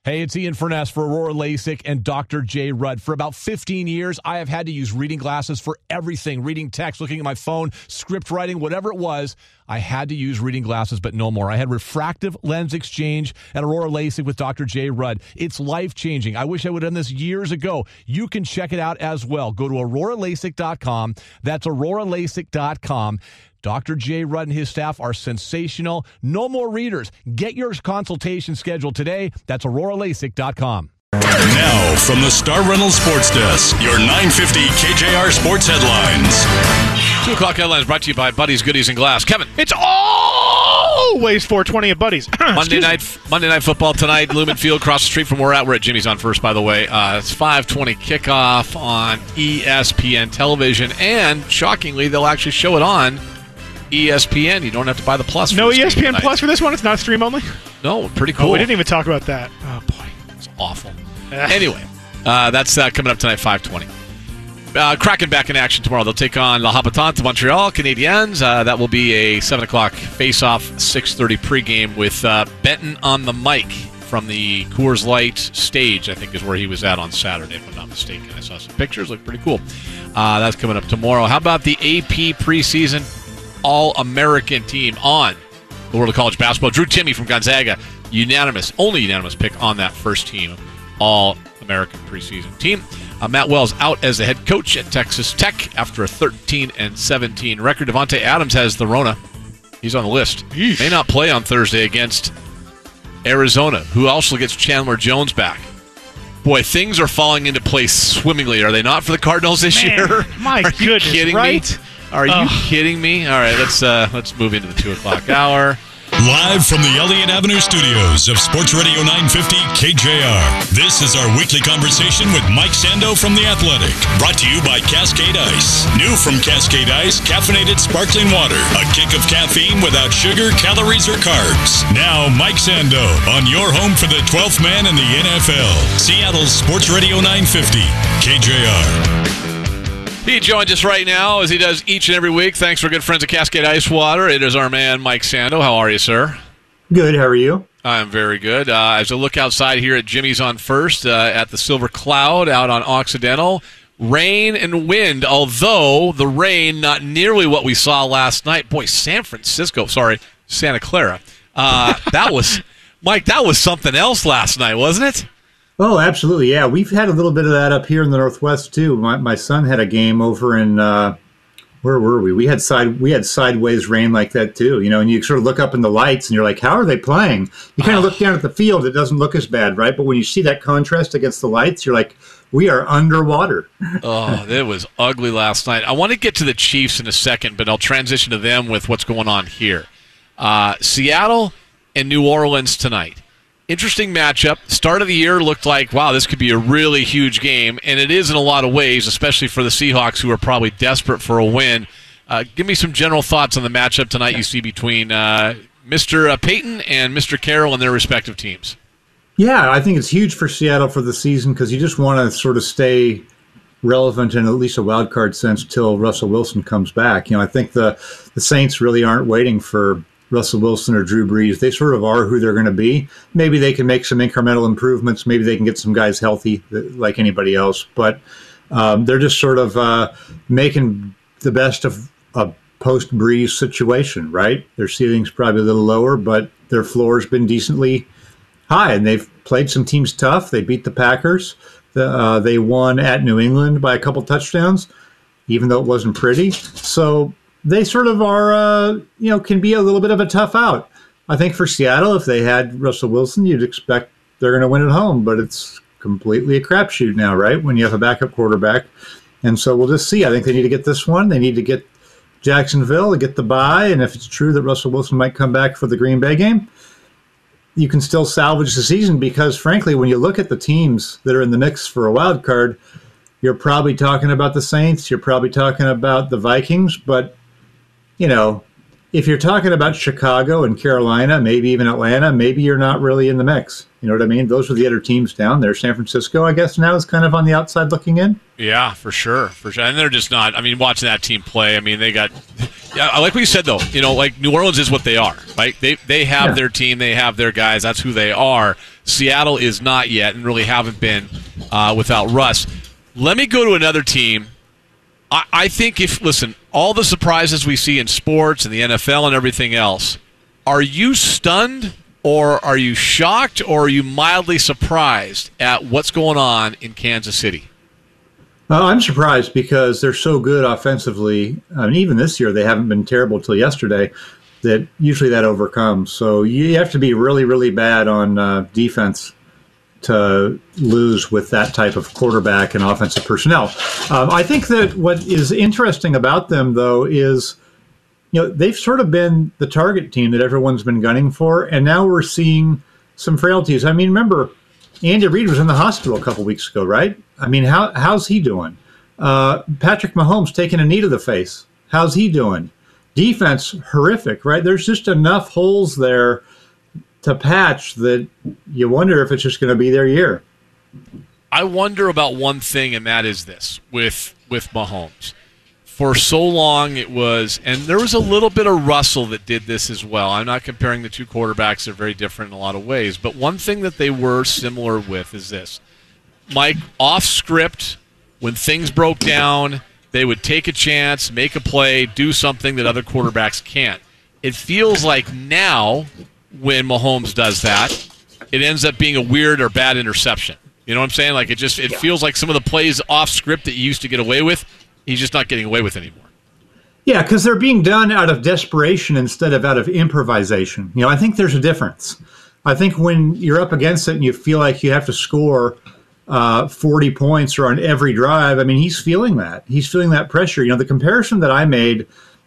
Hey, it's Ian Furness for Aurora LASIK and Dr. J. Rudd. For about 15 years, I have had to use reading glasses for everything. Reading text, looking at my phone, script writing, whatever it was. I had to use reading glasses, but no more. I had refractive lens exchange at Aurora LASIK with Dr. J. Rudd. It's life-changing. I wish I would have done this years ago. You can check it out as well. Go to auroralasik.com. That's auroralasik.com. Dr. J. Rudd and his staff are sensational. No more readers. Get your consultation scheduled today. That's auroralasik.com. Now, from the Star Reynolds Sports Desk, your 950 KJR Sports Headlines. 2 o'clock headlines brought to you by Buddy's Goodies and Glass. Kevin. It's always 420 at Buddy's. Monday night football tonight, Lumen Field, across the street from where we're at. We're at Jimmy's on First, by the way. It's 5:20 kickoff on ESPN television, and shockingly, they'll actually show it on ESPN. You don't have to buy the Plus. No ESPN Plus for this one? It's not stream only? No, pretty cool. Oh, we didn't even talk about that. Oh, boy. It's awful. Anyway, that's coming up tonight, 5:20. Kraken back in action tomorrow. They'll take on La Habitante de Montreal Canadiens. That will be a 7 o'clock face-off, 6:30 pregame with Benton on the mic from the Coors Light stage, I think is where he was at on Saturday, if I'm not mistaken. I saw some pictures. Look pretty cool. That's coming up tomorrow. How about the AP preseason All-American team on the World of College Basketball? Drew Timme from Gonzaga, only unanimous pick on that first team All-American preseason team. Matt Wells out as the head coach at Texas Tech after a 13-17 record. Devontae Adams has the Rona. He's on the list. Eesh. May not play on Thursday against Arizona, who also gets Chandler Jones back. Boy, things are falling into place swimmingly, are they not, for the Cardinals this year? My are goodness, you kidding right? me? Are you kidding me? All right, let's move into the 2 o'clock hour. Live from the Elliott Avenue studios of Sports Radio 950 KJR. This is our weekly conversation with Mike Sando from The Athletic. Brought to you by Cascade Ice. New from Cascade Ice, caffeinated sparkling water. A kick of caffeine without sugar, calories, or carbs. Now, Mike Sando on your home for the 12th man in the NFL. Seattle's Sports Radio 950 KJR. He joins us right now, as he does each and every week. Thanks for good friends at Cascade Ice Water. It is our man, Mike Sando. How are you, sir? Good. How are you? I'm very good. As I look outside here at Jimmy's on First, at the Silver Cloud out on Occidental, rain and wind, although the rain not nearly what we saw last night. Boy, Santa Clara. That was, Mike, that was something else last night, wasn't it? Oh, absolutely. Yeah, we've had a little bit of that up here in the Northwest too. My son had a game over in where were we? We had sideways rain like that too. You know, and you sort of look up in the lights and you're like, how are they playing? You kind of look down at the field; it doesn't look as bad, right? But when you see that contrast against the lights, you're like, we are underwater. Oh, it was ugly last night. I want to get to the Chiefs in a second, but I'll transition to them with what's going on here. Seattle and New Orleans tonight. Interesting matchup. Start of the year looked like, wow, this could be a really huge game, and it is in a lot of ways, especially for the Seahawks, who are probably desperate for a win. Give me some general thoughts on the matchup tonight you see between Mr. Payton and Mr. Carroll and their respective teams. Yeah, I think it's huge for Seattle for the season because you just want to sort of stay relevant in at least a wild card sense till Russell Wilson comes back. You know, I think the Saints really aren't waiting for Russell Wilson or Drew Brees. They sort of are who they're going to be. Maybe they can make some incremental improvements. Maybe they can get some guys healthy like anybody else. But they're just sort of making the best of a post-Brees situation, right? Their ceiling's probably a little lower, but their floor's been decently high. And they've played some teams tough. They beat the Packers. They won at New England by a couple touchdowns, even though it wasn't pretty. So they sort of are, can be a little bit of a tough out. I think for Seattle, if they had Russell Wilson, you'd expect they're going to win at home, but it's completely a crapshoot now, right? When you have a backup quarterback. And so we'll just see. I think they need to get this one. They need to get Jacksonville to get the bye. And if it's true that Russell Wilson might come back for the Green Bay game, you can still salvage the season because, frankly, when you look at the teams that are in the mix for a wild card, you're probably talking about the Saints. You're probably talking about the Vikings, but if you're talking about Chicago and Carolina, maybe even Atlanta, maybe you're not really in the mix. You know what I mean? Those are the other teams down there. San Francisco, I guess, now is kind of on the outside looking in. Yeah, for sure. And they're just not. I mean, watching that team play, I mean, they got. Yeah, I like what you said, though. Like New Orleans is what they are, right? They have their team. They have their guys. That's who they are. Seattle is not yet and really haven't been without Russ. Let me go to another team. I think listen, all the surprises we see in sports and the NFL and everything else, are you stunned or are you shocked or are you mildly surprised at what's going on in Kansas City? I'm surprised because they're so good offensively. I mean, even this year, they haven't been terrible till yesterday, that usually that overcomes. So you have to be really, really bad on defense to lose with that type of quarterback and offensive personnel. I think that what is interesting about them, though, is they've sort of been the target team that everyone's been gunning for, and now we're seeing some frailties. I mean, remember, Andy Reid was in the hospital a couple weeks ago, right? I mean, how's he doing? Patrick Mahomes taking a knee to the face. How's he doing? Defense, horrific, right? There's just enough holes there to patch that you wonder if it's just going to be their year. I wonder about one thing, and that is this, with Mahomes. For so long it was, and there was a little bit of Russell that did this as well. I'm not comparing the two quarterbacks. They're very different in a lot of ways. But one thing that they were similar with is this. Mike, off script, when things broke down, they would take a chance, make a play, do something that other quarterbacks can't. It feels like now, when Mahomes does that, it ends up being a weird or bad interception. You know what I'm saying? Like it feels like some of the plays off script that you used to get away with, he's just not getting away with anymore. Yeah, because they're being done out of desperation instead of out of improvisation. I think there's a difference. I think when you're up against it and you feel like you have to score 40 points or on every drive, I mean, he's feeling that. He's feeling that pressure. The comparison that I made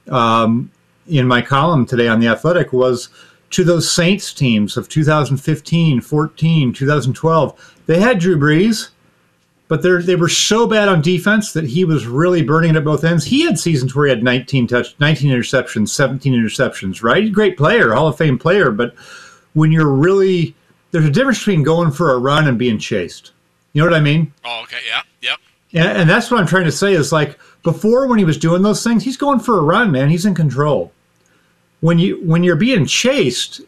in my column today on The Athletic was to those Saints teams of 2015, 14, 2012. They had Drew Brees, but they were so bad on defense that he was really burning it at both ends. He had seasons where he had 19 interceptions, 17 interceptions, right? Great player, Hall of Fame player, but when you're really, there's a difference between going for a run and being chased. You know what I mean? Oh, okay, yeah, yep. And that's what I'm trying to say is, like, before when he was doing those things, he's going for a run, man. He's in control. When you're being chased,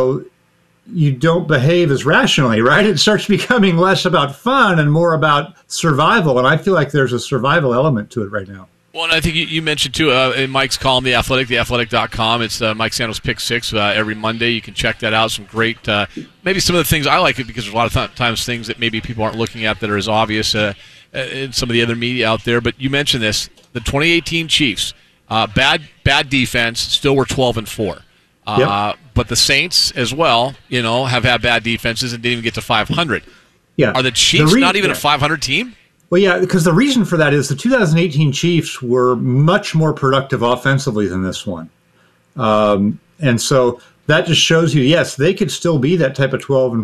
you don't behave as rationally, right? It starts becoming less about fun and more about survival. And I feel like there's a survival element to it right now. Well, and I think you mentioned, too, in Mike's column, The Athletic, theathletic.com. It's Mike Sando's Pick Six every Monday. You can check that out. Some great, maybe some of the things I like it because there's a lot of times things that maybe people aren't looking at that are as obvious in some of the other media out there. But you mentioned this, the 2018 Chiefs, bad defense, still were 12-4. Yep. But the Saints as well, have had bad defenses and didn't even get to 500. Yeah. Are the Chiefs not even a 500 team? Well, yeah, because the reason for that is the 2018 Chiefs were much more productive offensively than this one. And so that just shows you, yes, they could still be that type of 12-4,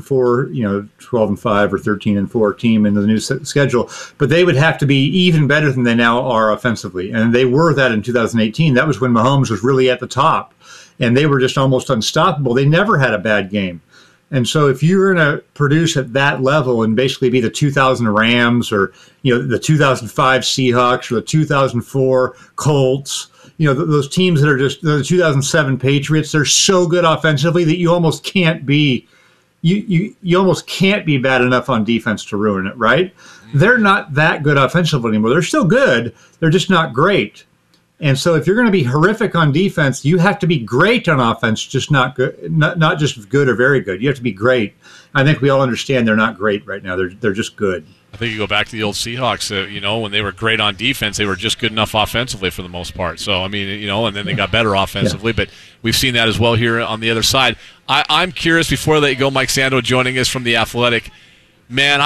12-5 or 13-4 team in the new schedule, but they would have to be even better than they now are offensively. And they were that in 2018. That was when Mahomes was really at the top, and they were just almost unstoppable. They never had a bad game. And so if you're going to produce at that level and basically be the 2000 Rams or, the 2005 Seahawks or the 2004 Colts, those teams that are just the 2007 Patriots, they're so good offensively that you almost can't be, you almost can't be bad enough on defense to ruin it, right? They're not that good offensively anymore. They're still good. They're just not great. And so if you're going to be horrific on defense, you have to be great on offense, just not good, not just good or very good. You have to be great. I think we all understand they're not great right now. They're just good. I think you go back to the old Seahawks, when they were great on defense, they were just good enough offensively for the most part. So, I mean, and then they got better offensively. Yeah. But we've seen that as well here on the other side. I'm curious, before they go, Mike Sando joining us from The Athletic. Man,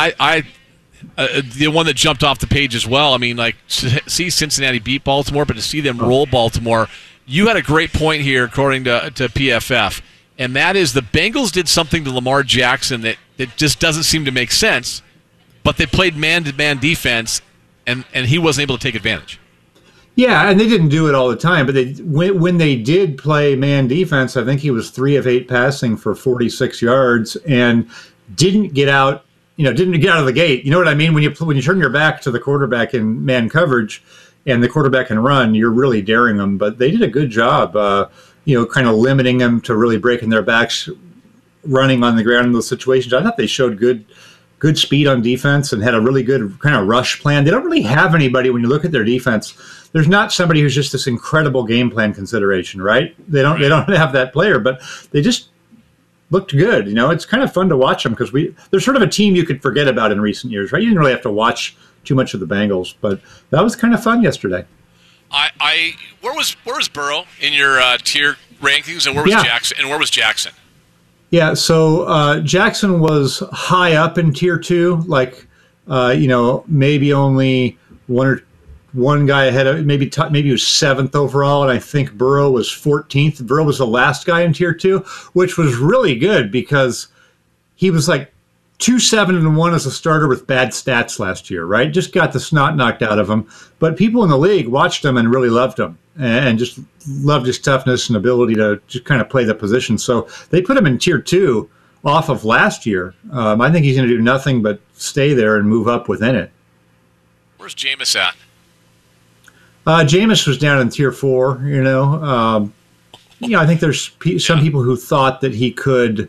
the one that jumped off the page as well, I mean, like, to see Cincinnati beat Baltimore, but to see them roll Baltimore, you had a great point here, according to PFF, and that is the Bengals did something to Lamar Jackson that just doesn't seem to make sense, but they played man-to-man defense, and he wasn't able to take advantage. Yeah, and they didn't do it all the time, but when they did play man defense, I think he was 3 of 8 passing for 46 yards and didn't get out of the gate. You know what I mean? When you turn your back to the quarterback in man coverage and the quarterback can run, you're really daring them. But they did a good job, kind of limiting them to really breaking their backs running on the ground in those situations. I thought they showed good speed on defense and had a really good kind of rush plan. They don't really have anybody when you look at their defense. There's not somebody who's just this incredible game plan consideration, right? They don't have that player, but they just looked good. It's kind of fun to watch them because they're sort of a team you could forget about in recent years, right? You didn't really have to watch too much of the Bengals, but that was kind of fun yesterday. Where was Burrow in your tier rankings, and where was Jackson? And where was Jackson? Yeah, so Jackson was high up in tier 2, like maybe only one guy ahead of maybe he was 7th overall, and I think Burrow was 14th. Burrow was the last guy in tier 2, which was really good because he was like 2-7-1 as a starter with bad stats last year, right? Just got the snot knocked out of him, but people in the league watched him and really loved him and just loved his toughness and ability to just kind of play the position. So they put him in tier 2 off of last year. I think he's going to do nothing but stay there and move up within it. Where's Jameis at? Jameis was down in tier 4. I think there's some people who thought that he could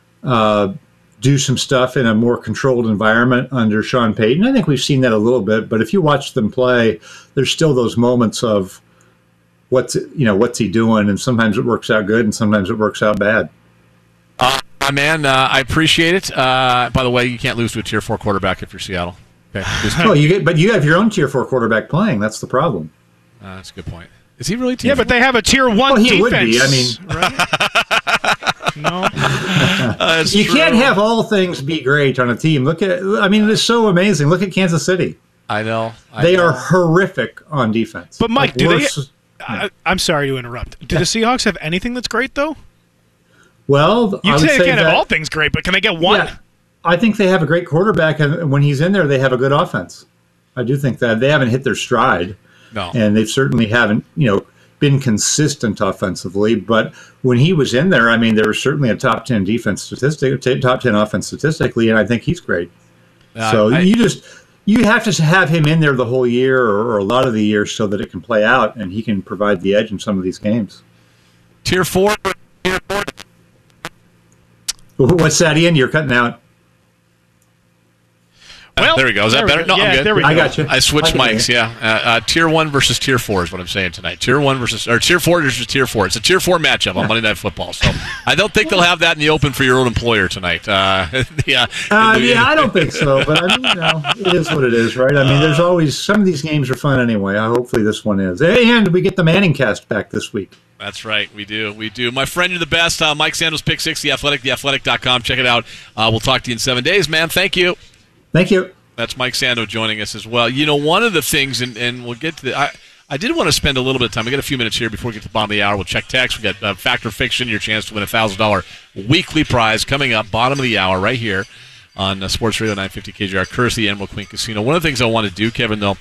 do some stuff in a more controlled environment under Sean Payton. I think we've seen that a little bit, but if you watch them play, there's still those moments of what's he doing, and sometimes it works out good, and sometimes it works out bad. Man, I appreciate it. By the way, you can't lose to a tier 4 quarterback if you're Seattle. Okay. But you have your own tier 4 quarterback playing. That's the problem. That's a good point. Is he really tier 4? Yeah, but they have a tier 1 he defense. Would be. I mean, right? No. You can't have all things be great on a team. It's so amazing. Look at Kansas City. I know. They are horrific on defense. But Mike, I'm sorry to interrupt. Do the Seahawks have anything that's great though? Well, you say they can't have all things great, but can they get one? Yeah, I think they have a great quarterback, and when he's in there, they have a good offense. I do think that they haven't hit their stride. No. And they certainly haven't, been consistent offensively. But when he was in there, they were certainly a top 10 top 10 offense statistically, and I think he's great. You have to have him in there the whole year or a lot of the year so that it can play out and he can provide the edge in some of these games. Tier 4. What's that, Ian? You're cutting out. Well, there we go. Is that better? No, I'm good. There we go. I got you. I switched mics. Yeah, tier 1 versus tier 4 is what I'm saying tonight. Tier 4 versus tier 4. It's a tier 4 matchup on Monday Night Football. So I don't think they'll have that in the open for your own employer tonight. I don't think so. But it is what it is, right? There's always some of these games are fun anyway. Hopefully this one is. And we get the Manning cast back this week. That's right. We do. My friend, you're the best. Mike Sanders, Pick 6, The Athletic, theathletic.com. Check it out. We'll talk to you in 7 days, man. Thank you. Thank you. That's Mike Sando joining us as well. One of the things, and we'll get to I did want to spend a little bit of time. We got a few minutes here before we get to the bottom of the hour. We'll check text. We got Fact or Fiction, your chance to win a $1,000 weekly prize coming up, bottom of the hour right here on Sports Radio 950 KJR, courtesy of Emerald Queen Casino. One of the things I want to do, Kevin, though,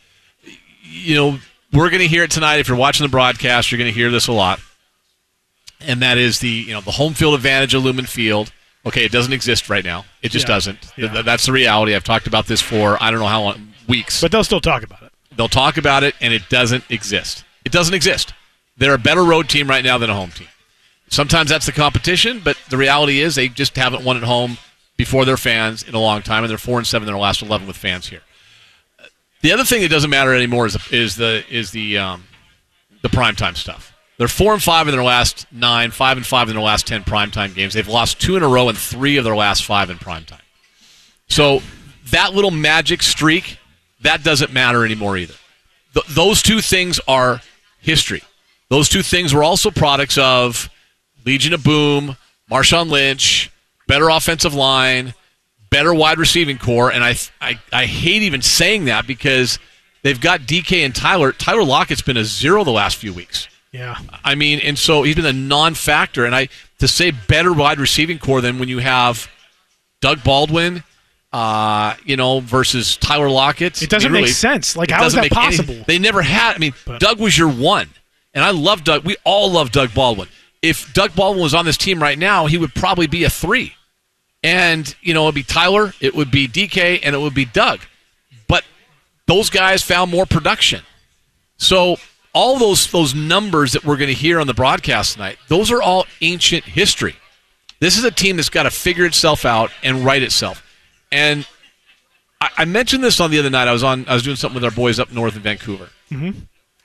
we're going to hear it tonight. If you're watching the broadcast, you're going to hear this a lot, and that is the home field advantage of Lumen Field. Okay, it doesn't exist right now. It just doesn't. Yeah. That's the reality. I've talked about this for I don't know how long, weeks. But they'll still talk about it. They'll talk about it, and it doesn't exist. It doesn't exist. They're a better road team right now than a home team. Sometimes that's the competition, but the reality is they just haven't won at home before their fans in a long time, and they're 4-7 in their last 11 with fans here. The other thing that doesn't matter anymore is the primetime stuff. They're 4-5 in their last 9, 5-5 in their last 10 primetime games. They've lost 2 in a row and 3 of their last 5 in primetime. So that little magic streak, that doesn't matter anymore either. Those two things are history. Those two things were also products of Legion of Boom, Marshawn Lynch, better offensive line, better wide receiving core, and I hate even saying that because they've got DK and Tyler. Tyler Lockett's been a 0 the last few weeks. Yeah. And so he's been a non-factor. And to say better wide receiving core than when you have Doug Baldwin, versus Tyler Lockett. It doesn't make sense. How is that possible? They never had. Doug was your one. And I love Doug. We all love Doug Baldwin. If Doug Baldwin was on this team right now, he would probably be a 3. And, it would be Tyler, it would be DK, and it would be Doug. But those guys found more production. So all those numbers that we're going to hear on the broadcast tonight, those are all ancient history. This is a team that's got to figure itself out and right itself. And I mentioned this on the other night. I was doing something with our boys up north in Vancouver. Mm-hmm.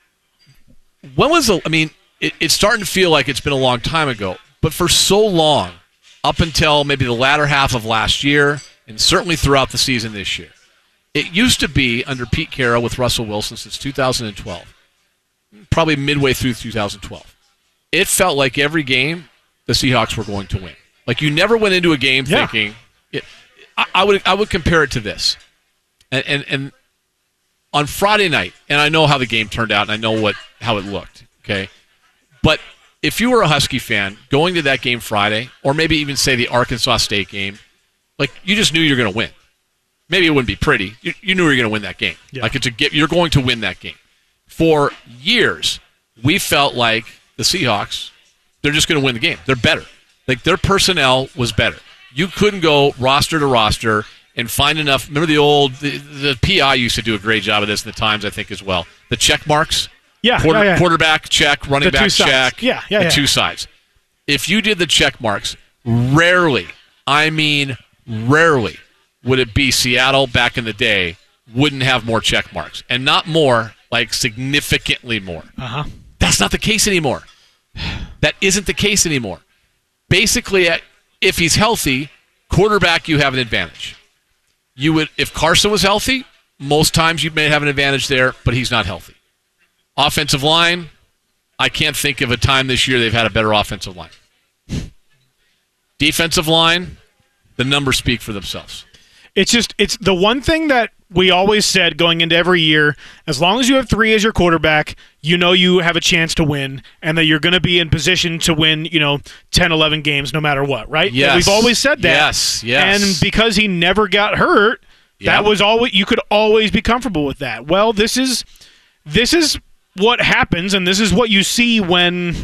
It's starting to feel like it's been a long time ago, but for so long, up until maybe the latter half of last year, and certainly throughout the season this year, it used to be under Pete Carroll with Russell Wilson since 2012, probably midway through 2012. It felt like every game the Seahawks were going to win. Like you never went into a game thinking. I would compare it to this, and on Friday night, and I know how the game turned out, and I know how it looked. Okay, but if you were a Husky fan going to that game Friday, or maybe even say the Arkansas State game, like you just knew you were going to win. Maybe it wouldn't be pretty. You knew you were going to win that game. Yeah. Like you're going to win that game. For years, we felt like the Seahawks, they're just going to win the game. They're better. Like their personnel was better. You couldn't go roster to roster and find enough. Remember the PI used to do a great job of this in the Times, I think, as well. The check marks. Yeah, Quarterback check, running back check. The two sides. If you did the check marks, rarely would it be Seattle back in the day wouldn't have more check marks. And not more, like significantly more. Uh-huh. That's not the case anymore. That isn't the case anymore. Basically, if he's healthy, quarterback, you have an advantage. If Carson was healthy, most times you may have an advantage there, but he's not healthy. Offensive line, I can't think of a time this year they've had a better offensive line. Defensive line, the numbers speak for themselves. It's the one thing that we always said going into every year, as long as you have 3 as your quarterback, you know you have a chance to win and that you're going to be in position to win, 10, 11 games no matter what, right? Yes. We've always said that. Yes. And because he never got hurt, that was always, you could always be comfortable with that. Well, this is what happens, and this is what you see when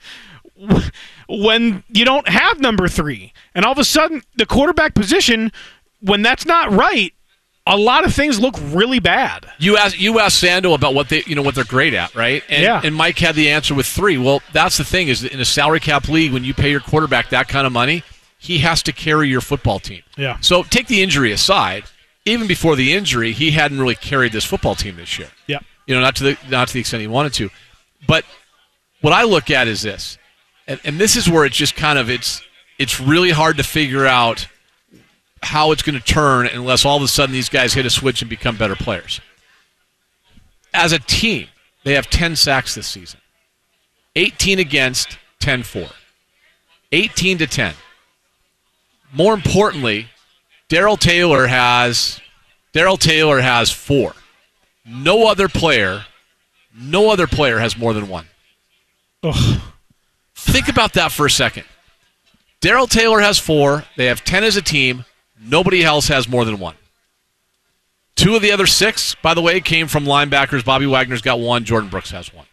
you don't have number 3. And all of a sudden, the quarterback position, when that's not right, a lot of things look really bad. You asked Sando about what they're great at, right? And Mike had the answer with 3. Well, that's the thing is in a salary cap league, when you pay your quarterback that kind of money, he has to carry your football team. Yeah. So take the injury aside. Even before the injury, he hadn't really carried this football team this year. Yeah. Not to the extent he wanted to. But what I look at is this, and this is where it's just kind of it's really hard to figure out how it's going to turn unless all of a sudden these guys hit a switch and become better players. As a team, they have 10 sacks this season. 18 against, 10-4. 18-10. More importantly, Darrell Taylor has 4. No other player has more than 1. Ugh. Think about that for a second. Darrell Taylor has 4. They have 10 as a team. Nobody else has more than 1. 2 of the other 6, by the way, came from linebackers. Bobby Wagner's got 1. Jordan Brooks has 1.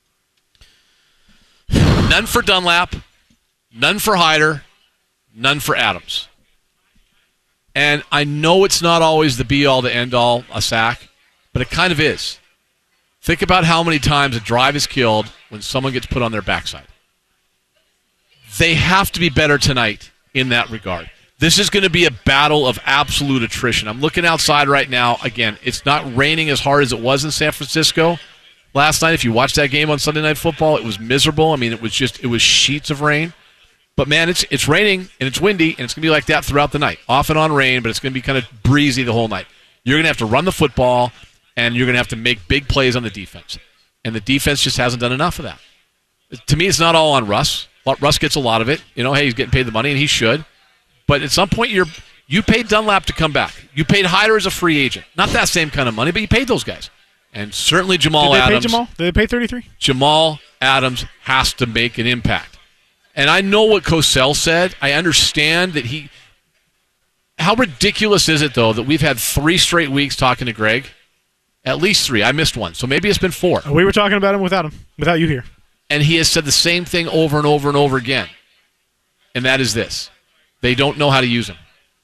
None for Dunlap. None for Hyder. None for Adams. And I know it's not always the be-all, the end-all, a sack, but it kind of is. Think about how many times a drive is killed when someone gets put on their backside. They have to be better tonight in that regard. This is going to be a battle of absolute attrition. I'm looking outside right now. Again, it's not raining as hard as it was in San Francisco last night. If you watched that game on Sunday Night Football, it was miserable. I mean, it was sheets of rain. But, man, it's raining and it's windy, and it's going to be like that throughout the night. Off and on rain, but it's going to be kind of breezy the whole night. You're going to have to run the football, and you're going to have to make big plays on the defense. And the defense just hasn't done enough of that. To me, it's not all on Russ. Russ gets a lot of it. Hey, he's getting paid the money, and he should. But at some point, you paid Dunlap to come back. You paid Hyder as a free agent. Not that same kind of money, but you paid those guys. And certainly Jamal Adams. Did they pay 33? Jamal Adams has to make an impact. And I know what Cosell said. I understand that how ridiculous is it, though, that we've had 3 straight weeks talking to Greg? At least 3. I missed one. So maybe it's been 4. We were talking about him, without you here. And he has said the same thing over and over and over again. And that is this. They don't know how to use him.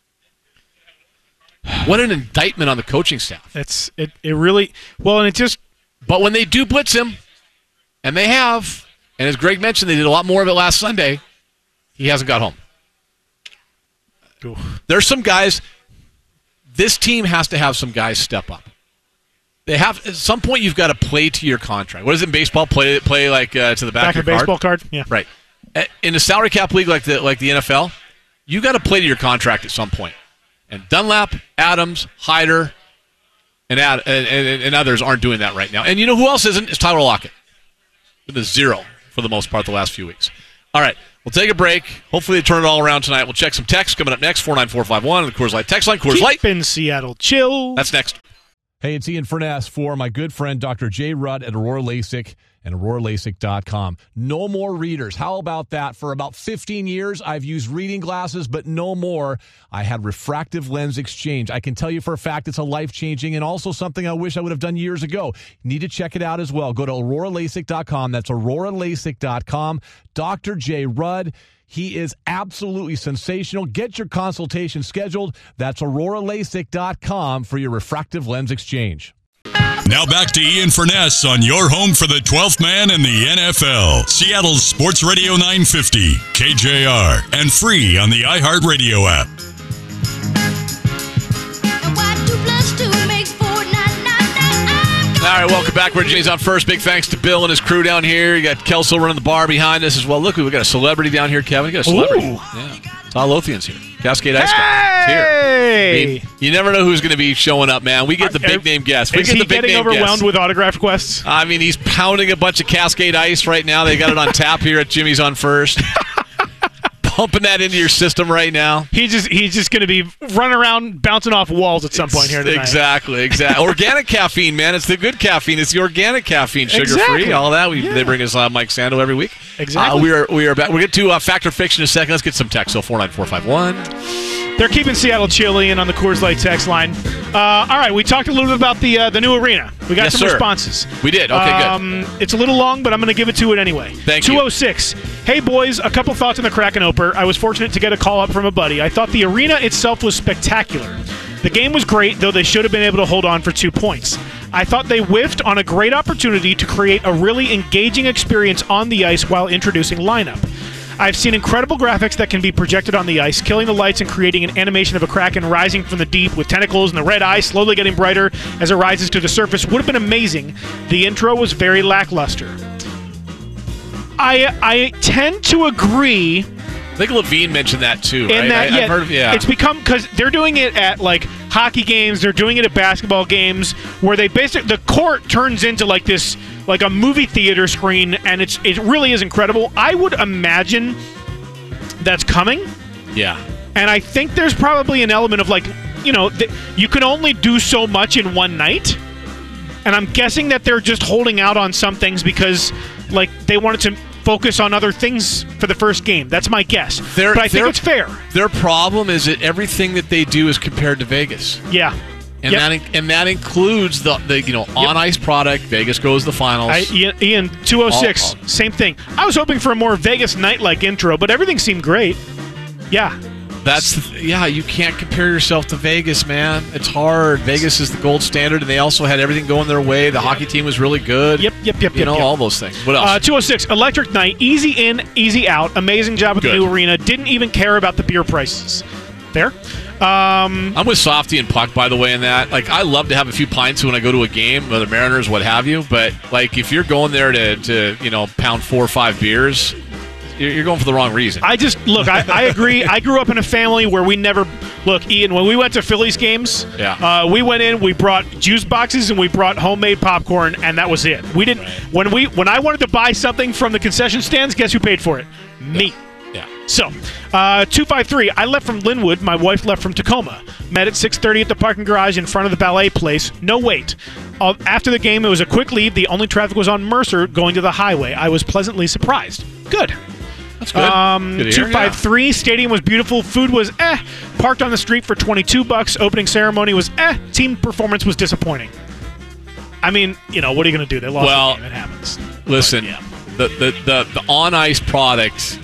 What an indictment on the coaching staff. It really – well, and it just – But when they do blitz him, and they have – and as Greg mentioned, they did a lot more of it last Sunday. He hasn't got home. Oof. There's some guys. This team has to have some guys step up. They have at some point. You've got to play to your contract. What is it in baseball? Play like to the back of a your baseball card. Yeah, right. In a salary cap league like the NFL, you got to play to your contract at some point. And Dunlap, Adams, Hyder, and others aren't doing that right now. And you know who else isn't? It's Tyler Lockett. With a 0 for the most part the last few weeks. All right, we'll take a break. Hopefully they turn it all around tonight. We'll check some texts coming up next. 49451 and the Coors Light text line. Coors Light. Keep in Seattle chill. That's next. Hey, it's Ian Furness for my good friend Dr. Jay Rudd at Aurora LASIK and AuroraLASIK.com. No more readers. How about that? For about 15 years, I've used reading glasses, but no more. I had refractive lens exchange. I can tell you for a fact it's a life-changing and also something I wish I would have done years ago. You need to check it out as well. Go to AuroraLASIK.com. That's AuroraLASIK.com. Dr. Jay Rudd. He is absolutely sensational. Get your consultation scheduled. That's AuroraLASIK.com for your refractive lens exchange. Now back to Ian Furness on your home for the 12th man in the NFL. Seattle's Sports Radio 950, KJR, and free on the iHeartRadio app. All right, welcome back. We're Jay's on first. Big thanks to Bill and his crew down here. You got Kelso running the bar behind us as well. Look, we got a celebrity down here, Kevin. We got a celebrity. Ooh. Yeah. Todd Lothian's here. Cascade Ice Cream. Here. I mean, you never know who's going to be showing up, man. We get the big name guests. Is he getting overwhelmed with autograph requests? I mean, he's pounding a bunch of Cascade Ice right now. They got it on tap here at Jimmy's on First. Pumping that into your system right now. He's just going to be running around bouncing off walls at some point here tonight. Exactly. Organic caffeine, man. It's the good caffeine. It's the organic caffeine, sugar-free, Exactly. all that. They bring us Mike Sando every week. Exactly. We are back. We'll get to Fact or Fiction in a second. Let's get some text. So 49451. They're keeping Seattle chilly and on the Coors Light text line. All right, we talked a little bit about the new arena. We got some responses. We did. Okay, good. It's a little long, but I'm going to give it to it anyway. Thank you. 206. Hey, boys, a couple thoughts on the Kraken Oper. I was fortunate to get a call up from a buddy. I thought the arena itself was spectacular. The game was great, though they should have been able to hold on for 2 points. I thought they whiffed on a great opportunity to create a really engaging experience on the ice while introducing lineup. I've seen incredible graphics that can be projected on the ice, killing the lights and creating an animation of a kraken rising from the deep with tentacles and the red eye slowly getting brighter as it rises to the surface. Would have been amazing. The intro was very lackluster. I tend to agree. I think Levine mentioned that too, right? In that, I've heard of, it's become, because they're doing it at like hockey games, they're doing it at basketball games, where they basically, the court turns into like this, like a movie theater screen, and it really is incredible. I would imagine that's coming. Yeah. And I think there's probably an element of like, you can only do so much in one night. And I'm guessing that they're just holding out on some things because like they wanted to focus on other things for the first game. That's my guess. But I think it's fair. Their problem is that everything that they do is compared to Vegas. Yeah. And that includes the on ice product. Vegas goes to the finals. Ian 206, same thing. I was hoping for a more Vegas night-like intro, but everything seemed great. Yeah. You can't compare yourself to Vegas, man. It's hard. Vegas is the gold standard, and they also had everything going their way. The hockey team was really good. Yep. All those things. What else? 206, Electric Night, easy in, easy out. Amazing job with the new arena. Didn't even care about the beer prices. Fair. I'm with Softy and Puck, by the way, in that. Like, I love to have a few pints when I go to a game, whether Mariners, what have you. But like, if you're going there to pound 4 or 5 beers, you're going for the wrong reason. I agree. I grew up in a family where we never Ian, when we went to Phillies games, we went in, we brought juice boxes and we brought homemade popcorn, and that was it. We didn't when I wanted to buy something from the concession stands, guess who paid for it? Me. Yeah. So, 253. I left from Linwood. My wife left from Tacoma. Met at 6:30 at the parking garage in front of the ballet place. No wait. After the game, it was a quick leave. The only traffic was on Mercer going to the highway. I was pleasantly surprised. Good. That's good. Good 253. Stadium was beautiful. Food was Parked on the street for $22. Opening ceremony was Team performance was disappointing. I mean, what are you going to do? They lost the game. It happens. Listen, the on ice product.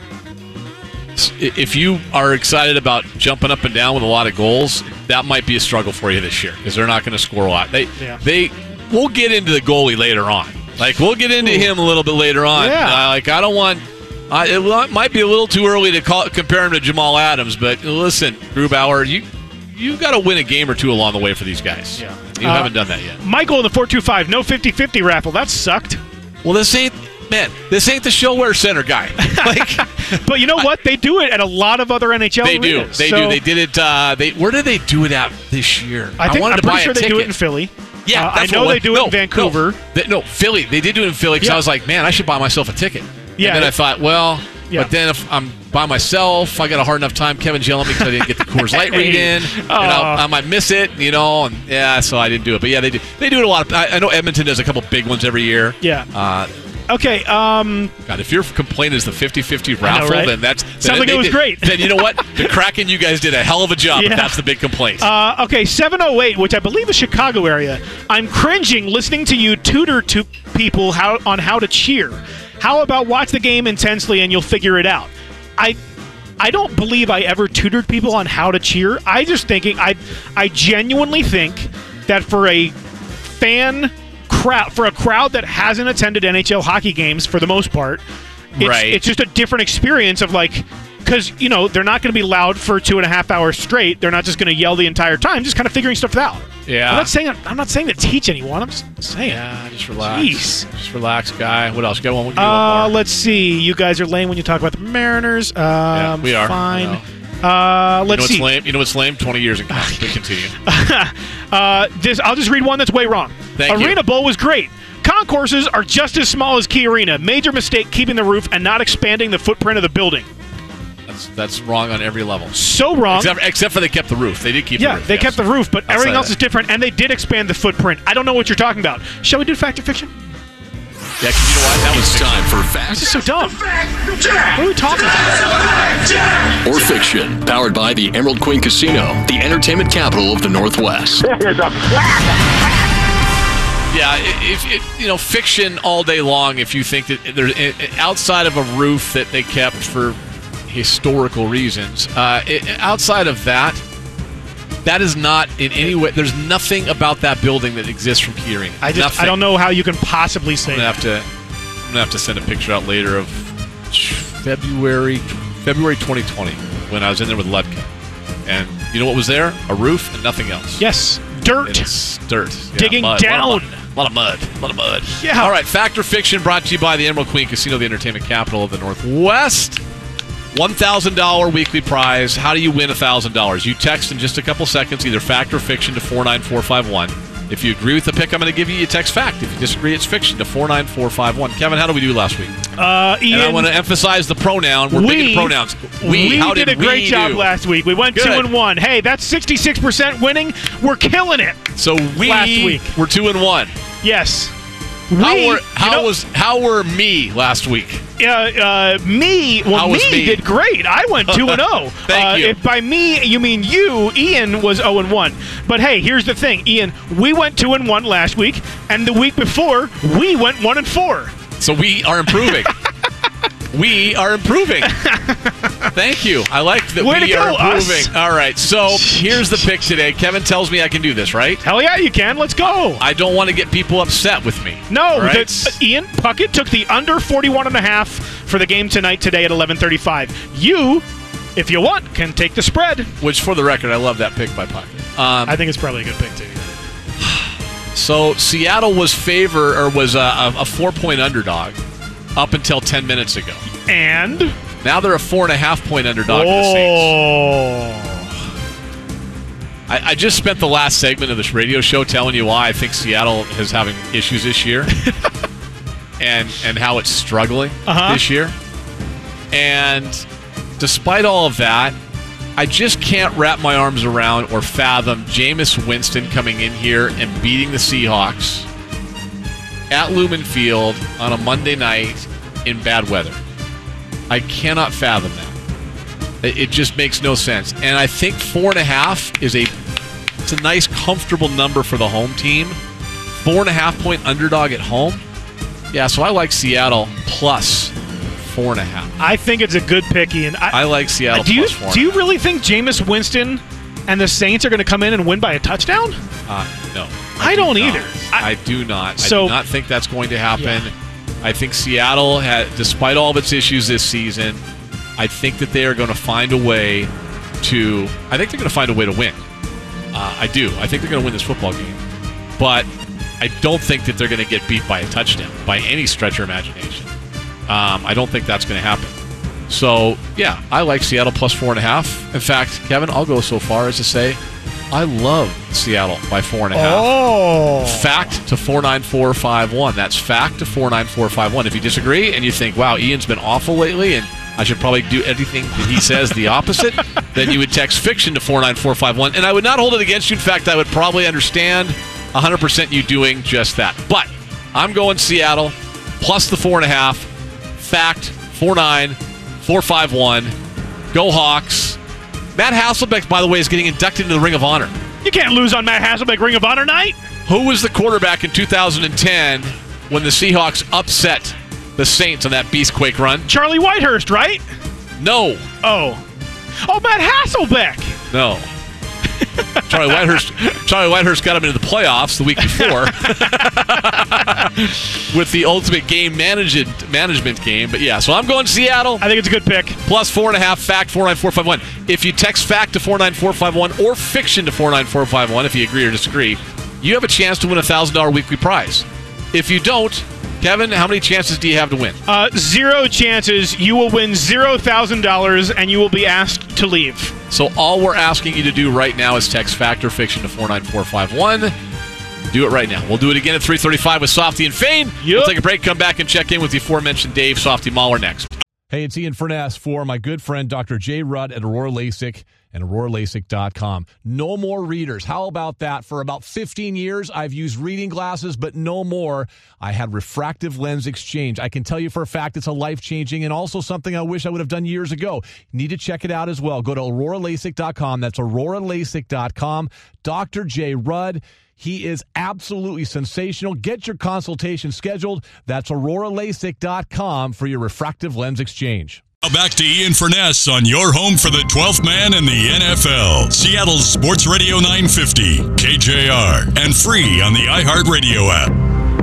If you are excited about jumping up and down with a lot of goals, that might be a struggle for you this year because they're not going to score a lot. We'll get into the goalie later on. Like, we'll get into him a little bit later on. Yeah. I don't want It might be a little too early to compare him to Jamal Adams, but listen, Grubauer, you got to win a game or two along the way for these guys. Yeah. You haven't done that yet. Michael in the 425, no 50-50 raffle. That sucked. Well, this ain't the show-wear center guy. But you know what? They do it at a lot of other NHL They arenas. do. They do. They did it. Where did they do it at this year? I'm wanted to buy pretty sure a they ticket. do it in Philly. Yeah, I know they do it in Vancouver. No, Philly. They did do it in Philly because Yeah. I was like, man, I should buy myself a ticket. Yeah. And then I thought, well, Yeah. but then if I'm by myself, I got a hard enough time. Kevin's yelling at me because I didn't get the Coors Light read in, and I might miss it, and so I didn't do it. But yeah, they do. They do it a lot. I know Edmonton does a couple big ones every year. Yeah. Okay. God, if your complaint is the 50-50 raffle, right? then that's Sounds like it was great. Then you know what? The Kraken, you guys did a hell of a job. Yeah. If that's the big complaint. Okay, 708, which I believe is Chicago area. I'm cringing listening to you tutor to people on how to cheer. How about watch the game intensely and you'll figure it out? I don't believe I ever tutored people on how to cheer. I just thinking I genuinely think that for a fan crowd, for a crowd that hasn't attended NHL hockey games for the most part, it's just a different experience of because they're not going to be loud for 2.5 hours straight. They're not just going to yell the entire time. Just kind of figuring stuff out. Yeah. I'm not saying to teach anyone. I'm just saying. Yeah, just relax. Jeez. Just relax, guy. What else? Get one more. Let's see. You guys are lame when you talk about the Mariners. Yeah, we are. Fine. Let's see. Lame? You know what's lame? 20 years ago. We continue. I'll just read one that's way wrong. Thank you. Arena Bowl was great. Concourses are just as small as Key Arena. Major mistake keeping the roof and not expanding the footprint of the building. That's wrong on every level. So wrong. Except for they kept the roof. They did keep the roof. Yeah, they kept the roof, but everything else that. is different, and they did expand the footprint. I don't know what you're talking about. Shall we do fact or fiction? Yeah, because you know what? That was It's time for This is Fact so dumb. What are we talking about? or Fiction, powered by the Emerald Queen Casino, the entertainment capital of the Northwest. Yeah, fiction all day long. If you think that there's outside of a roof that they kept for historical reasons, outside of that is not in any way. There's nothing about that building that exists from Key Arena. I don't know how you can possibly say I'm gonna have to send a picture out later of February 2020 when I was in there with Ludka, and you know what was there? A roof and nothing else. Yes, dirt. It's dirt. Yeah, Digging mud. down. A lot of mud. Yeah. All right, Fact or Fiction brought to you by the Emerald Queen Casino, the entertainment capital of the Northwest. $1,000 weekly prize. How do you win $1,000? You text in just a couple seconds either Fact or Fiction to 49451. If you agree with the pick I'm going to give you, you text Fact. If you disagree, it's Fiction to 49451. Kevin, how did we do last week? Ian, And I want to emphasize the pronoun. We're big into pronouns. We did a great job do? last week. We went Good. 2-1. Hey, that's 66% winning. We're killing it. So Last week. were 2-1. Yes. How were me last week? Me did great. I went 2-0. Thank you. If by me you mean you, Ian was 0-1. But hey, here's the thing, Ian. We went 2-1 last week, and the week before we went 1-4. So we are improving. We are improving. Thank you. I like that Way we to are go, us. improving. All right. So here's the pick today. Kevin tells me I can do this, right? Hell yeah, you can. Let's go. I don't want to get people upset with me. No, All right? Ian Puckett took the under 41.5 for the game tonight today at 11:35. You, if you want, can take the spread. Which, for the record, I love that pick by Puckett. I think it's probably a good pick too. So Seattle was a 4-point underdog up until 10 minutes ago. And Now they're a 4.5-point underdog to the Saints. I just spent the last segment of this radio show telling you why I think Seattle is having issues this year and how it's struggling this year. And despite all of that, I just can't wrap my arms around or fathom Jameis Winston coming in here and beating the Seahawks at Lumen Field on a Monday night in bad weather. I cannot fathom that. It just makes no sense. And I think 4.5 is it's a nice, comfortable number for the home team. 4.5-point underdog at home. Yeah, so I like Seattle plus 4.5. I think it's a good pick, Ian. I like Seattle plus 4.5. Do you really think Jameis Winston and the Saints are going to come in and win by a touchdown? No. I don't either. I do not. I So- do not think that's going to happen. Yeah. I think Seattle, despite all of its issues this season, I think that they are going to find a way to. I think they're going to find a way to win. I do. I think they're going to win this football game, but I don't think that they're going to get beat by a touchdown by any stretch of imagination. I don't think that's going to happen. So, yeah, I like Seattle plus 4.5. In fact, Kevin, I'll go so far as to say I love Seattle by 4.5. Oh. Fact to 49451. That's fact to 49451. If you disagree and you think, wow, Ian's been awful lately and I should probably do everything that he says the opposite, then you would text fiction to 49451. And I would not hold it against you. In fact, I would probably understand 100% you doing just that. But I'm going Seattle plus the 4.5. Fact 49451. Go Hawks. Matt Hasselbeck, by the way, is getting inducted into the Ring of Honor. You can't lose on Matt Hasselbeck Ring of Honor night. Who was the quarterback in 2010 when the Seahawks upset the Saints on that Beastquake run? Charlie Whitehurst, right? No. Oh, Matt Hasselbeck. No. Charlie Whitehurst got him into the playoffs the week before with the ultimate game management game. But yeah, so I'm going Seattle. I think it's a good pick. Plus 4.5, fact 49451. If you text fact to 49451 or fiction to 49451, if you agree or disagree, you have a chance to win a $1,000 weekly prize. If you don't, Kevin, how many chances do you have to win? 0 chances. You will win $0,000 and you will be asked to leave. So all we're asking you to do right now is text fact or fiction to 49451. Do it right now. We'll do it again at 3:35 with Softy and Fane. Yep. We'll take a break, come back and check in with the aforementioned Dave, Softy, Mahler next. Hey, it's Ian Furness for my good friend Dr. Jay Rudd at Aurora LASIK and AuroraLASIK.com. No more readers. How about that? For about 15 years, I've used reading glasses, but no more. I had refractive lens exchange. I can tell you for a fact it's a life-changing and also something I wish I would have done years ago. You need to check it out as well. Go to AuroraLASIK.com. That's AuroraLASIK.com. Dr. Jay Rudd. He is absolutely sensational. Get your consultation scheduled. That's AuroraLASIK.com for your refractive lens exchange. Now back to Ian Furness on your home for the 12th man in the NFL. Seattle's Sports Radio 950, KJR, and free on the iHeartRadio app.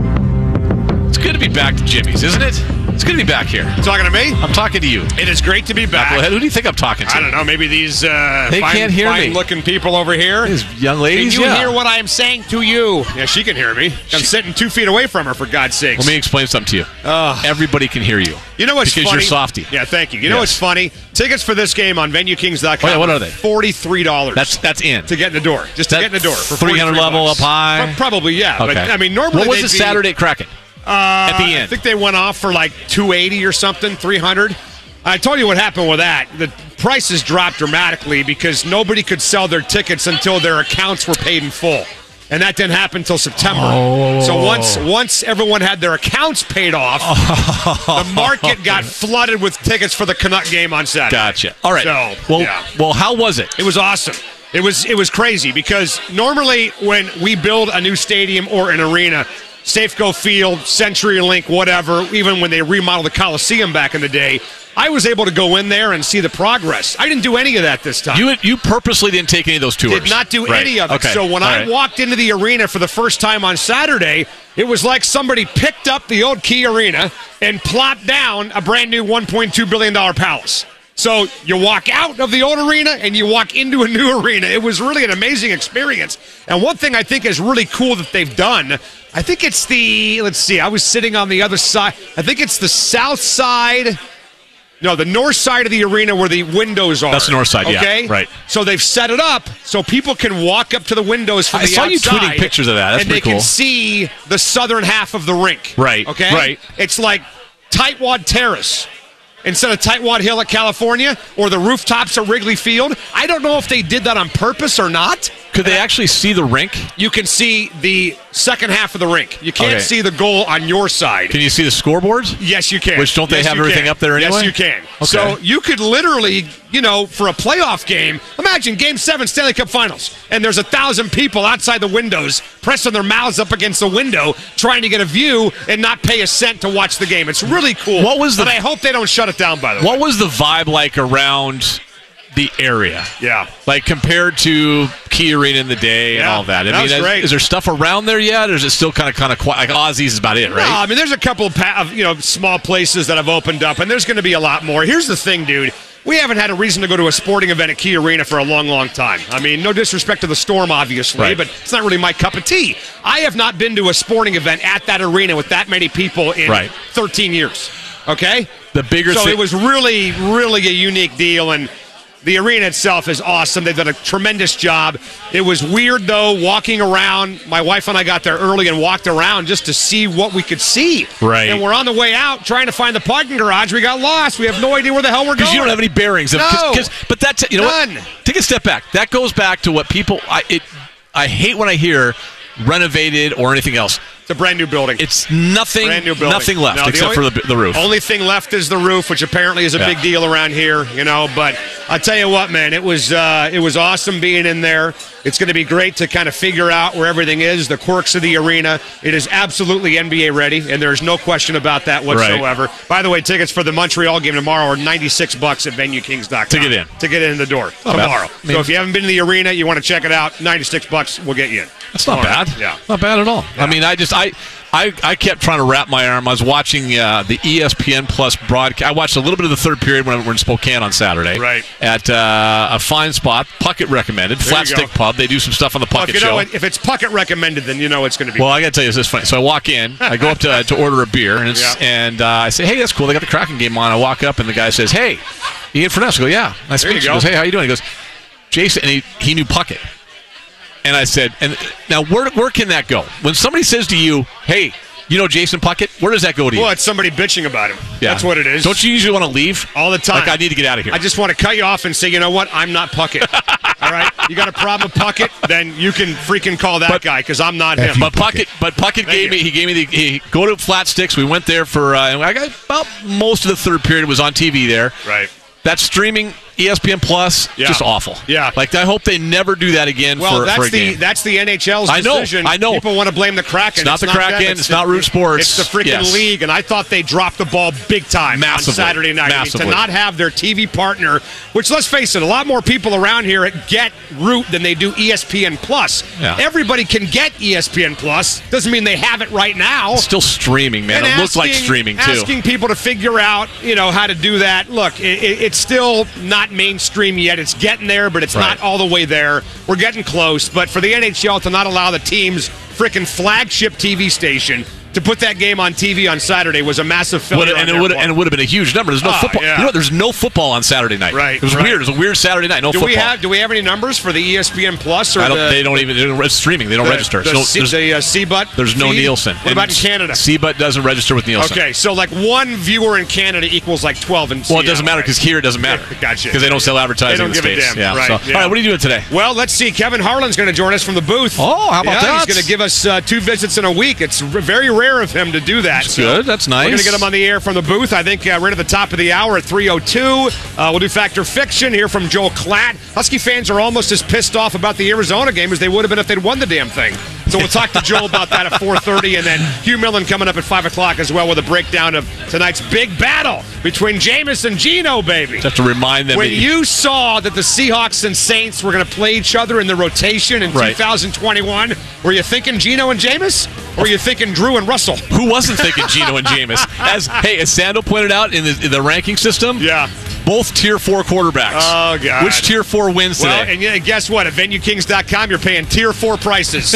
It's good to be back to Jimmy's, isn't it? It's good to be back here. Talking to me? I'm talking to you. It is great to be back. Knucklehead, who do you think I'm talking to? I don't know. Maybe these can't hear me. fine-looking people over here. These young ladies, Can you hear what I am saying to you? Yeah, she can hear me. I'm sitting 2 feet away from her, for God's sakes. Let me explain something to you. Everybody can hear you. You know what's because funny? You're Softy. Yeah, thank you. You know what's funny? Tickets for this game on VenueKings.com. Oh, yeah, what are they? $43. That's in. To get in the door. Just to get in the door. For 300 level $43. up high? Probably, yeah. Okay. But, I mean, normally what was the Saturday Kraken? At the end. I think they went off for like $280 or something, $300. I told you what happened with that. The prices dropped dramatically because nobody could sell their tickets until their accounts were paid in full. And that didn't happen until September. Oh. So once everyone had their accounts paid off, the market got flooded with tickets for the Canuck game on Saturday. Gotcha. All right. So, well, how was it? It was awesome. It was crazy because normally when we build a new stadium or an arena, Safeco Field, CenturyLink, whatever, even when they remodeled the Coliseum back in the day, I was able to go in there and see the progress. I didn't do any of that this time. You purposely didn't take any of those tours? Did not do any of it. Okay. So when I walked into the arena for the first time on Saturday, it was like somebody picked up the old Key Arena and plopped down a brand new $1.2 billion palace. So you walk out of the old arena and you walk into a new arena. It was really an amazing experience. And one thing I think is really cool that they've done, I think it's I was sitting on the other side. I think it's the south side. No, the north side of the arena where the windows are. That's the north side, okay? Yeah. Right. So they've set it up so people can walk up to the windows from the outside. I saw you tweeting pictures of that. That's and pretty cool. And they can see the southern half of the rink. Right. Okay? Right. It's like Tightwad Terrace instead of Tightwad Hill at California or the rooftops of Wrigley Field. I don't know if they did that on purpose or not. Could they actually see the rink? You can see the second half of the rink. You can't see the goal on your side. Can you see the scoreboards? Yes, you can. Which don't they have everything up there anyway? Yes, you can. Okay. So you could literally, for a playoff game, imagine Game 7 Stanley Cup Finals, and there's 1,000 people outside the windows pressing their mouths up against the window trying to get a view and not pay a cent to watch the game. It's really cool. But I hope they don't shut it down, by the way. What was the vibe like around the area. Yeah. Like compared to Key Arena in the day and all that. That was great. Is there stuff around there yet, or is it still kind of quiet? Like Aussie's is about it, right? No, I mean, there's a couple of small places that have opened up, and there's going to be a lot more. Here's the thing, dude. We haven't had a reason to go to a sporting event at Key Arena for a long, long time. I mean, no disrespect to the Storm, obviously, Right. but it's not really my cup of tea. I have not been to a sporting event at that arena with that many people in 13 years. Okay? The bigger So thing. it was really, really a unique deal, and the arena itself is awesome. They've done a tremendous job. It was weird, though, walking around. My wife and I got there early and walked around just to see what we could see. Right. And we're on the way out trying to find the parking garage. We got lost. We have no idea where the hell we're going. Because you don't have any bearings. No. But that's, you know None. what? Take a step back. That goes back to what people, I hate when I hear renovated or anything else. It's a brand new building. It's nothing, Brand new building. nothing left No, except for the roof. Only thing left is the roof, which apparently is a big deal around here, But I tell you what, man, it was awesome being in there. It's going to be great to kind of figure out where everything is, the quirks of the arena. It is absolutely NBA ready, and there's no question about that whatsoever. Right. By the way, tickets for the Montreal game tomorrow are $96 at VenueKings.com to get in the door tomorrow. So if you haven't been to the arena, you want to check it out, $96 will get you in. That's not bad. Yeah. Not bad at all. Yeah. I mean, I kept trying to wrap my arm. I was watching the ESPN Plus broadcast. I watched a little bit of the third period when we were in Spokane on Saturday. Right. At a fine spot. Puckett recommended. Flat Stick Pub. They do some stuff on the Puckett show. If it's Puckett recommended, then you know it's going to be. Well, I got to tell you, this is funny. So I walk in. I go up to order a beer, and I say, hey, that's cool. They got the Kraken game on. I walk up, and the guy says, hey, Ian Furness. I go, yeah. I speak. He goes, hey, how you doing? He goes, Jason, and he knew Puckett. And I said, and now where can that go? When somebody says to you, hey, you know Jason Puckett, where does that go to you? Well, it's somebody bitching about him. Yeah. That's what it is. Don't you usually want to leave? All the time. Like, I need to get out of here. I just want to cut you off and say, you know what? I'm not Puckett. All right? You got a problem with Puckett? Then you can freaking call that guy because I'm not him. But Puckett gave me go to Flat Sticks. We went there for, I got about most of the third period was on TV there. Right. That streaming ESPN Plus, just awful. Yeah. Like, I hope they never do that again for a game. That's the NHL's decision. I know. People want to blame the Kraken. It's not the Kraken. It's not Root Sports. It's the freaking league, and I thought they dropped the ball big time Massively. on Saturday night. Massively. To not have their TV partner, which, let's face it, a lot more people around here get Root than they do ESPN Plus. Yeah. Everybody can get ESPN Plus. Doesn't mean they have it right now. It's still streaming, man. It looks like streaming, too. Asking people to figure out, how to do that. Look, it's still not mainstream yet. It's getting there, but it's not all the way there. We're getting close. But for the NHL to not allow the team's freaking flagship TV station to put that game on TV on Saturday was a massive failure. And it would have been a huge number. There's no football. Yeah. There's no football on Saturday night. Right. It was weird. It was a weird Saturday night. No football. Do we have any numbers for the ESPN Plus? Or it's streaming. They don't register. The CBUT. There's no Nielsen. What about in Canada? CBUT doesn't register with Nielsen. Okay, so like one viewer in Canada equals like 12 in Well, it doesn't matter because here it doesn't matter. Gotcha. Because they don't sell advertising in the States. They don't give a damn. Yeah. Right. So, all right, what are you doing today? Well, let's see. Kevin Harlan's going to join us from the booth. Oh, how about that? He's going to give us 2 visits in a week. It's very rare of him to do that. That's good. That's nice. We're going to get him on the air from the booth, I think, right at the top of the hour at 3:02. We'll do Factor Fiction, hear from Joel Klatt. Husky fans are almost as pissed off about the Arizona game as they would have been if they'd won the damn thing. So we'll talk to Joel about that at 4:30, and then Hugh Millen coming up at 5 o'clock as well with a breakdown of tonight's big battle between Jameis and Geno, baby. Just to remind them. When you saw that the Seahawks and Saints were going to play each other in the rotation in 2021, were you thinking Geno and Jameis? Or were you thinking Drew and Russell? Who wasn't thinking Geno and Jameis? As Sando pointed out in the ranking system, both Tier 4 quarterbacks. Oh, God. Which Tier 4 wins today? And guess what? At VenueKings.com, you're paying Tier 4 prices.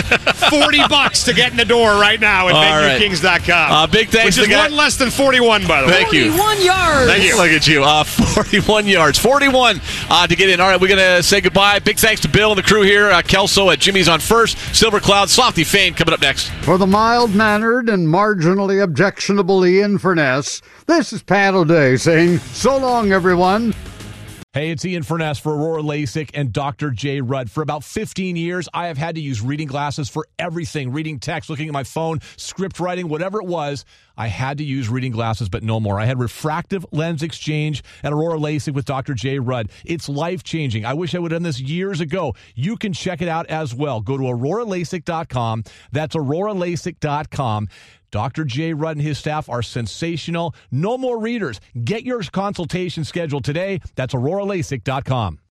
$40 to get in the door right now at VenueKings.com. Big thanks Which is one less than 41, by the way. Thank you. 41 yards. Thank you. Look at you. 41 yards. 41 to get in. All right, we're going to say goodbye. Big thanks to Bill and the crew here. Kelso at Jimmy's on first. Silver Cloud, Softy Fane coming up next. For the mild-mannered and marginally objectionable Ian Furness, this is Pat O'Day saying, so long, everyone. Hey, it's Ian Furness for Aurora LASIK and Dr. J. Rudd. For about 15 years, I have had to use reading glasses for everything. Reading text, looking at my phone, script writing, whatever it was. I had to use reading glasses, but no more. I had refractive lens exchange at Aurora LASIK with Dr. J. Rudd. It's life-changing. I wish I would have done this years ago. You can check it out as well. Go to AuroraLASIK.com. That's AuroraLASIK.com. Dr. J. Rudd and his staff are sensational. No more readers. Get your consultation scheduled today. That's AuroraLASIK.com.